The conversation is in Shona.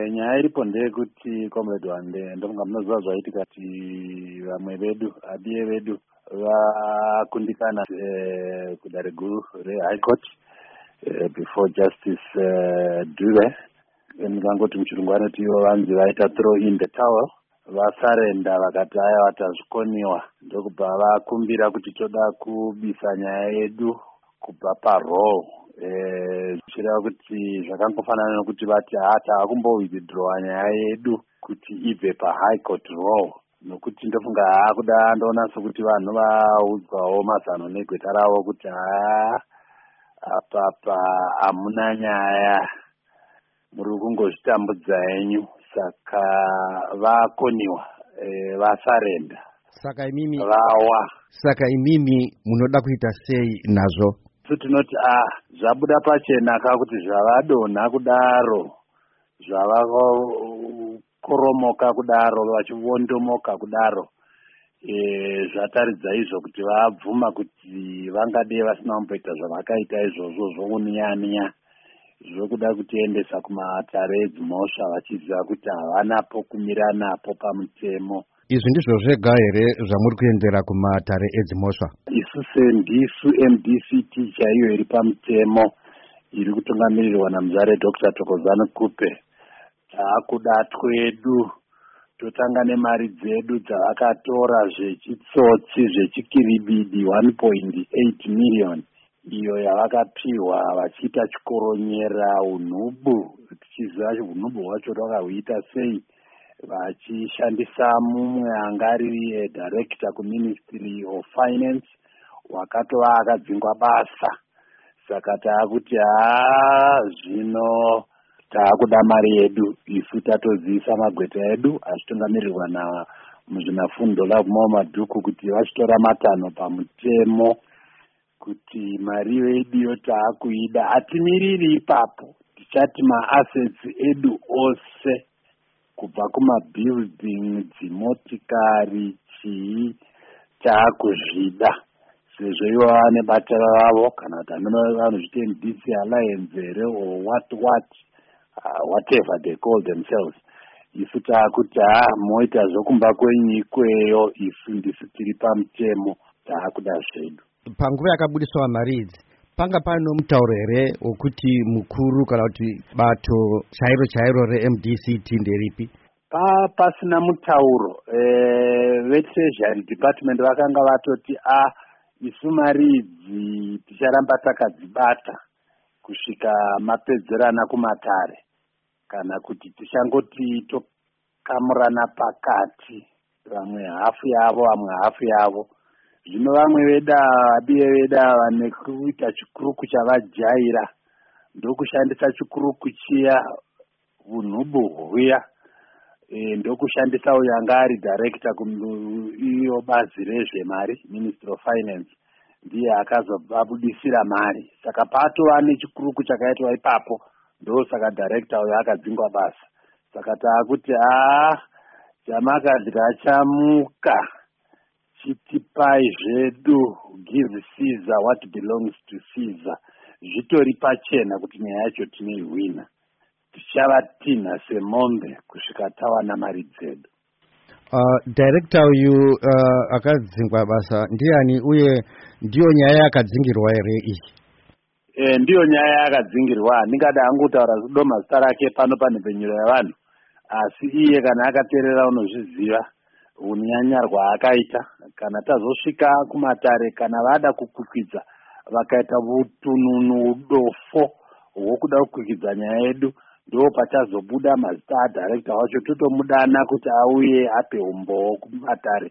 Nyaya iripo ndeyekuti comrade Wande ndonga munoziva zvaitika kuti vamwe vedu adiye vedu vakundikana kudare guru reHigh Court before Justice Dube. Ndingangoti muchirungu vanoti ivo vanzi vaita throw in the towel, vasarenda vakati aya vatazvikoniwa, ndokubva vakumbira kuti toda kubisa nyaya yedu kubva parole. Zvichireva kuti zvakangofanana nokuti vati tava kumbowithdrawa nyaya yedu kuti ibve paHigh Court role, nokuti ndofunga kuda ndoona sokuti vanhu vaudzwawo mazano negweta ravo kuti apapa hamuna nyaya, muri kungozvitambudza henyu, saka vakoniwa, vasarenda, vawa. Saka imimi munoda kuita sei nazvo? Tinoti zvabuda pachena kuti zvavadonha kudaro, zvavakoromoka kudaro, vachivondomoka kudaro, zvataridza izvo kuti vabvuma kuti vangade vasina kumboita zvavakaita izvozvo zvouniya-niya, zvokuda kutiendesa kumatare edzimhosva vachiziva kuti havana pokumira napo pamutemo. Izvi ndizvo zvega here zvamuri kuendera kumatare edzimhosva? Isu sendisu MDCT chaiyo iri pamutemo, iri kutungamirirwa namuzare Dr. Thokozani Kupe, taakuda twedu totanga nemari dzedu dzavakatora zvechitsotsi zvechikiribidi 1.8 million, iyo yavakapiwa vachiita chikoronyera unhubu, tichiziva unhubu hwacho rwakahuita sei, vachishandisa mumwe angari director kuMinistry of Finance wakatova akadzingwa basa. Saka taakuti zvino taakuda mari yedu, isu tatoziisa magweta edu achitungamirirwa namuzvinafundo lakumao madhuku kuti vachitora matanho pamutemo kuti mari yedu yotaakuida. Hatimiriri ipapo, tichati maassets edu ose kubva kumabuilding, dzimotikari, chii, taakuzvida. Sezvo ivo vane batara ravo, kana kuti vanozviti MDC Alliance here or whatever they call themselves. Isu taakuti moita zvokumba kwenyu ikweyo, isu ndisu tiri pamutemo, taakuda zvedu. Panguva yakabudiswa mari idzi, panga pano mutauro here wokuti mukuru kana kuti bato chairo reMDCT nderipi? Pasina mutauro. VeTreasury Department vakanga vatoti isu mari idzi ticharamba takadzibata kusvika mapedzerana kumatare, kana kuti tichangoti tokamurana pakati, vamwe hafu yavo vamwe hafu yavo. Zvino vamwe adiye veda vane kuita chikuruku chavajaira ndokushandisa chikuruku chiya, unhubu huya, ndokushandisa uyo anga ari director iyo bazi rezvemari, Ministry of Finance, ndiye akazobabudisira mari. Saka patova nechikuruku chakaitwa ipapo, ndosaka director uyo akadzingwa basa. Saka taakuti chamakadya chamuka, chitipai zvedu, give Caesar what belongs to Caesar. Zvitori pachena kuti nyaya yacho tinoihwina, tichavatinha semombe kusvika tawana mari dzedu. Director uyu akadzingwa basa ndiani, uye ndiyo nyaya yakadzingirwa here iyi? Ndiyo nyaya yakadzingirwa. Handingada hangu kutaura kudoma zita rake pano panhepfenyuro yavanhu, asi iye kana akateerera unozviziva unyanya rwaakaita. Kana tazosvika kumatare, kana vada kukwikidza vakaita utununu udofo hwokuda kukwikidza nyaya yedu, ndo pachazobuda mazita adirector wacho, totomudana kuti auye ape umbowo kumatare